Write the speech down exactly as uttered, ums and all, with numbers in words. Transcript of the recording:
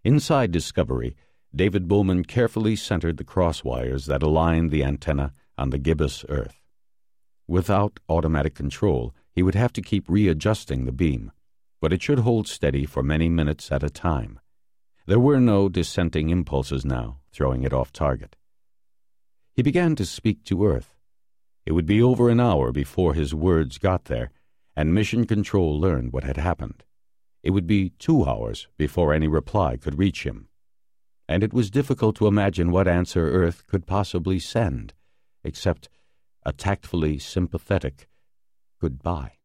Inside Discovery, David Bowman carefully centered the cross wires that aligned the antenna on the gibbous Earth. Without automatic control, he would have to keep readjusting the beam, but it should hold steady for many minutes at a time. There were no dissenting impulses now, throwing it off target. He began to speak to Earth. It would be over an hour before his words got there, and Mission Control learned what had happened. It would be two hours before any reply could reach him. And it was difficult to imagine what answer Earth could possibly send, except a tactfully sympathetic goodbye.